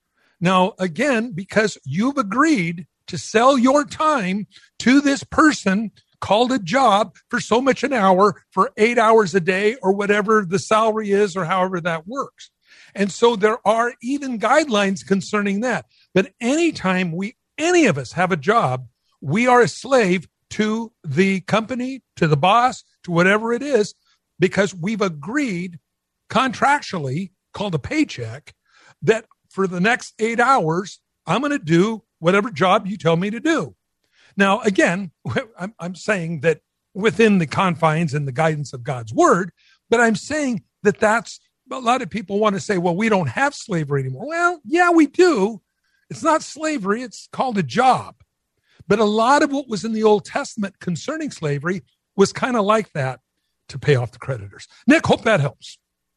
Now, again, because you've agreed to sell your time to this person called a job for so much an hour for eight hours a day or whatever the salary is or however that works. And so there are even guidelines concerning that. But anytime we, any of us have a job, we are a slave to the company, to the boss, to whatever it is, because we've agreed contractually, called a paycheck, that for the next eight hours, I'm going to do whatever job you tell me to do. Now, again, I'm, I'm saying that within the confines and the guidance of God's word, but I'm saying that that's, a lot of people want to say, well, we don't have slavery anymore. Well, yeah, we do. It's not slavery. It's called a job. But a lot of what was in the Old Testament concerning slavery was kind of like that to pay off the creditors. Nick, hope that helps.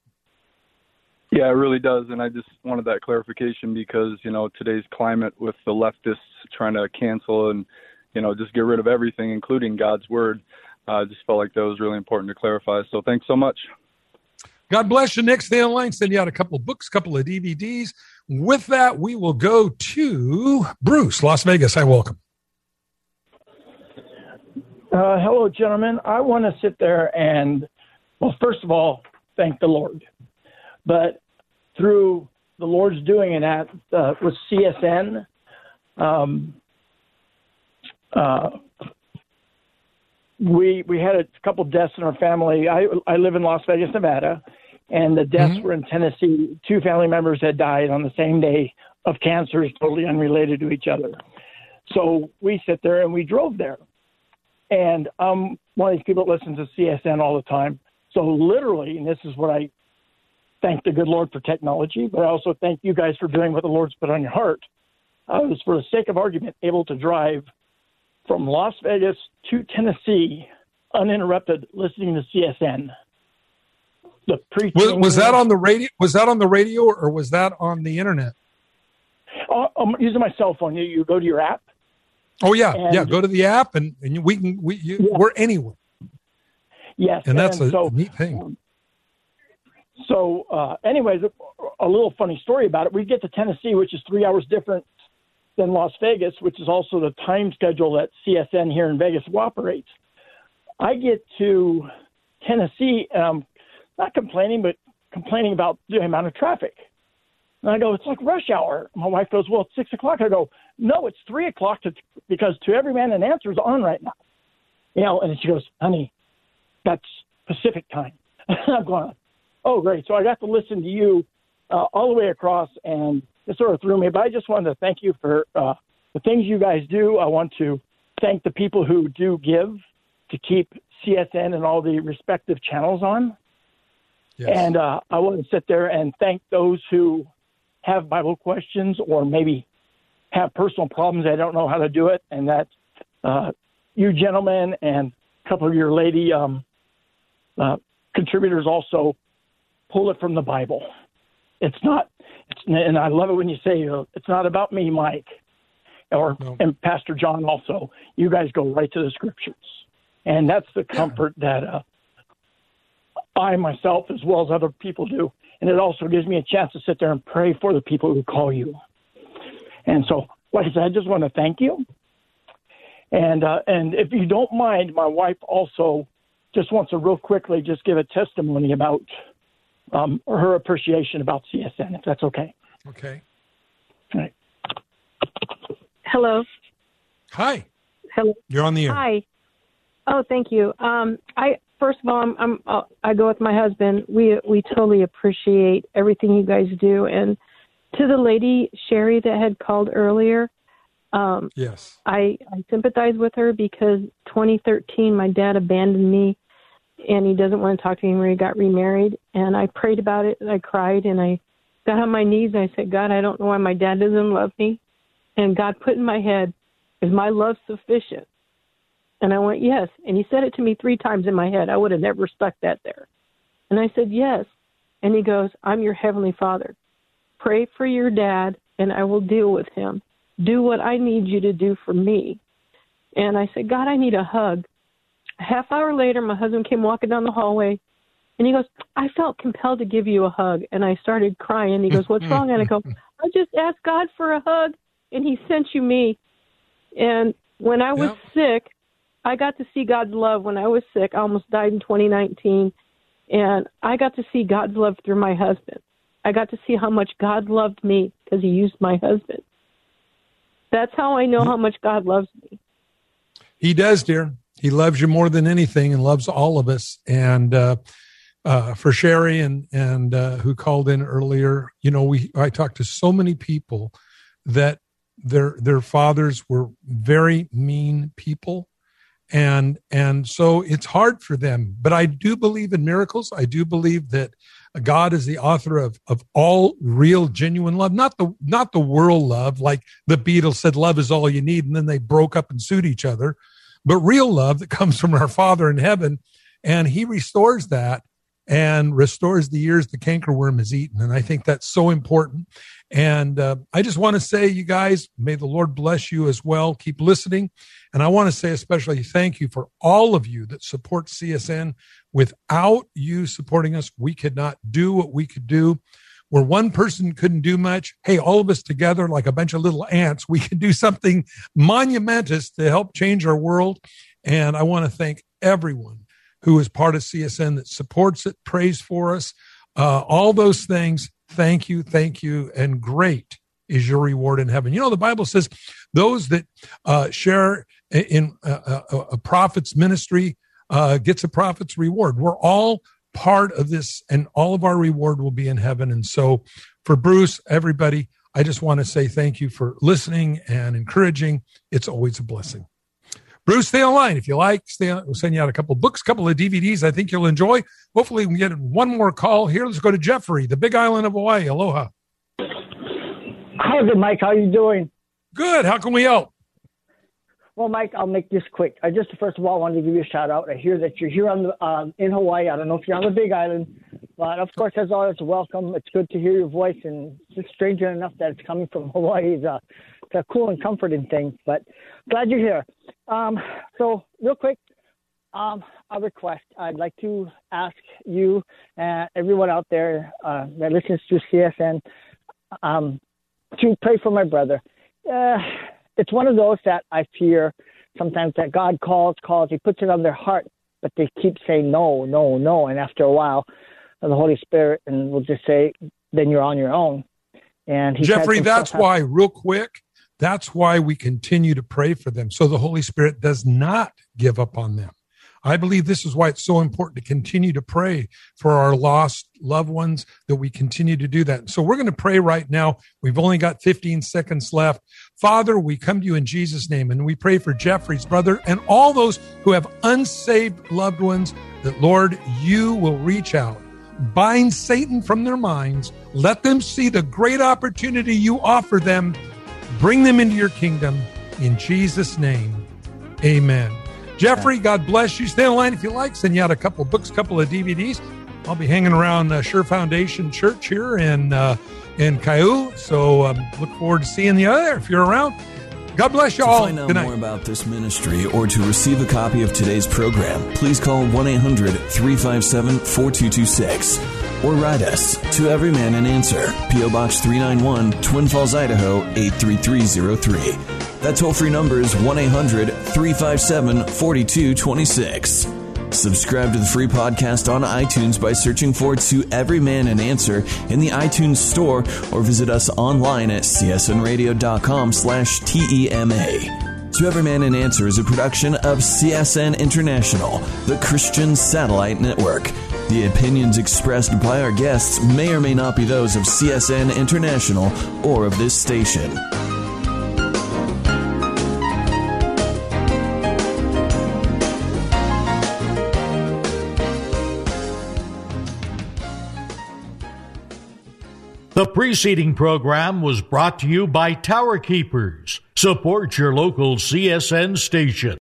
Yeah, it really does. And I just wanted that clarification because, you know, today's climate with the leftists trying to cancel and, you know, just get rid of everything, including God's word. I uh, just felt like that was really important to clarify. So thanks so much. God bless you, Nick. Stay online. Send you out a couple of books, a couple of D V Ds. With that, we will go to Bruce, Las Vegas. Hi, welcome. Uh, hello, gentlemen. I want to sit there and, well, first of all, thank the Lord. But through the Lord's doing it at uh, with C S N, um, uh, we we had a couple deaths in our family. I I live in Las Vegas, Nevada, and the deaths mm-hmm. were in Tennessee. Two family members had died on the same day of cancers, totally unrelated to each other. So we sit there and we drove there. And I'm one of these people that listens to C S N all the time. So literally, and this is what I thank the good Lord for technology, but I also thank you guys for doing what the Lord's put on your heart. I was, for the sake of argument, able to drive from Las Vegas to Tennessee uninterrupted, listening to C S N. The preaching was, was that on the radio? Was that on the radio, or was that on the internet? Uh, I'm using my cell phone. You, you go to your app. Oh yeah, and, yeah. Go to the app, and, and we can. We you, yeah. We're anywhere. Yes, and that's and a so, neat thing. Um, so, uh, anyways, a, a little funny story about it. We get to Tennessee, which is three hours different than Las Vegas, which is also the time schedule that C S N here in Vegas operates. I get to Tennessee, and I'm not complaining, but complaining about the amount of traffic. And I go, it's like rush hour. My wife goes, well, it's six o'clock. I go, no, it's three o'clock to, because To Every Man an Answer is on right now. You know, and she goes, honey, that's Pacific time. I'm going, oh, great. So I got to listen to you uh, all the way across, and it sort of threw me. But I just wanted to thank you for uh, the things you guys do. I want to thank the people who do give to keep C S N and all the respective channels on. Yes. And uh, I want to sit there and thank those who have Bible questions or maybe have personal problems. I don't know how to do it. And that uh, you gentlemen and a couple of your lady um, uh, contributors also pull it from the Bible. It's not, it's, and I love it when you say, uh, it's not about me, Mike, or no. and Pastor John also. You guys go right to the scriptures. And that's the comfort yeah. that uh, I myself, as well as other people do. And it also gives me a chance to sit there and pray for the people who call you. And so, like I said, I just want to thank you. And uh, and if you don't mind, my wife also just wants to real quickly just give a testimony about um, her appreciation about C S N, if that's okay. Okay. All right. Hello. Hi. Hello. You're on the air. Hi. Oh, thank you. Um, I first of all, I'm, I'm uh, I go with my husband. We we totally appreciate everything you guys do. And to the lady Sherry that had called earlier, um, yes, I I sympathize with her because twenty thirteen my dad abandoned me, and he doesn't want to talk to me when he got remarried. And I prayed about it, and I cried, and I got on my knees, and I said, God, I don't know why my dad doesn't love me. And God put in my head, is my love sufficient? And I went, yes. And he said it to me three times in my head. I would have never stuck that there. And I said, yes. And he goes, I'm your heavenly Father. Pray for your dad, and I will deal with him. Do what I need you to do for me. And I said, God, I need a hug. A half hour later, my husband came walking down the hallway, and he goes, I felt compelled to give you a hug. And I started crying. He goes, what's wrong? And I go, I just asked God for a hug, and he sent you me. And when I was yep. sick, I got to see God's love when I was sick. I almost died in twenty nineteen, and I got to see God's love through my husband. I got to see how much God loved me because he used my husband. That's how I know how much God loves me. He does, dear. He loves you more than anything and loves all of us. And uh, uh, for Sherry and and uh, who called in earlier, you know, we I talked to so many people that their their fathers were very mean people. And and so it's hard for them. But I do believe in miracles. I do believe that God is the author of, of all real, genuine love, not the not the world love, like the Beatles said, love is all you need, and then they broke up and sued each other, but real love that comes from our Father in heaven, and he restores that and restores the years the cankerworm has eaten. And I think that's so important. And uh, I just want to say, you guys, may the Lord bless you as well. Keep listening. And I want to say especially thank you for all of you that support C S N. Without you supporting us, we could not do what we could do. Where one person couldn't do much, hey, all of us together, like a bunch of little ants, we can do something monumentous to help change our world. And I want to thank everyone who is part of C S N that supports it, prays for us, uh, all those things. Thank you, thank you, and great is your reward in heaven. You know, the Bible says those that uh, share in a, a, a prophet's ministry uh, gets a prophet's reward. We're all part of this, and all of our reward will be in heaven. And so for Bruce, everybody, I just want to say thank you for listening and encouraging. It's always a blessing. Bruce, stay online. If you like, stay on. We'll send you out a couple of books, a couple of D V Ds I think you'll enjoy. Hopefully we can get one more call here. Let's go to Jeffrey, the big island of Hawaii. Aloha. Hi there, Mike. How are you doing? Good. How can we help? Well, Mike, I'll make this quick. I just, first of all, wanted to give you a shout out. I hear that you're here on the, uh, in Hawaii. I don't know if you're on the big island, but of course, as always, welcome. It's good to hear your voice, and it's strange enough that it's coming from Hawaii. It's a, it's a cool and comforting thing, but glad you're here. Um, so real quick, um, a request. I'd like to ask you and everyone out there uh, that listens to C S N um, to pray for my brother. Uh, it's one of those that I fear sometimes that God calls, calls, he puts it on their heart, but they keep saying no, no, no. And after a while, the Holy Spirit and will just say, then you're on your own. And he Jeffrey, that's why, real quick, that's why we continue to pray for them, so the Holy Spirit does not give up on them. I believe this is why it's so important to continue to pray for our lost loved ones, that we continue to do that. So we're going to pray right now. We've only got fifteen seconds left. Father, we come to you in Jesus' name, and we pray for Jeffrey's brother and all those who have unsaved loved ones, that, Lord, you will reach out, bind Satan from their minds, let them see the great opportunity you offer them, bring them into your kingdom. In Jesus' name, amen. Jeffrey, God bless you. Stay on the line if you like. Send you out a couple of books, a couple of D V Ds. I'll be hanging around uh, Sure Foundation Church here in uh, in Caillou. So um, look forward to seeing you there if you're around. God bless you to all. find out Good night. more about this ministry or to receive a copy of today's program, please call one eight hundred three five seven four two two six or write us to Every Man an Answer, P O. Box three ninety-one, Twin Falls, Idaho eight three three zero three. That toll-free number is one eight hundred three five seven four two two six. Subscribe to the free podcast on iTunes by searching for To Every Man an Answer in the iTunes store, or visit us online at csnradio.com slash TEMA. To Every Man an Answer is a production of C S N International, the Christian Satellite Network. The opinions expressed by our guests may or may not be those of C S N International or of this station. The preceding program was brought to you by Tower Keepers. Support your local C S N station.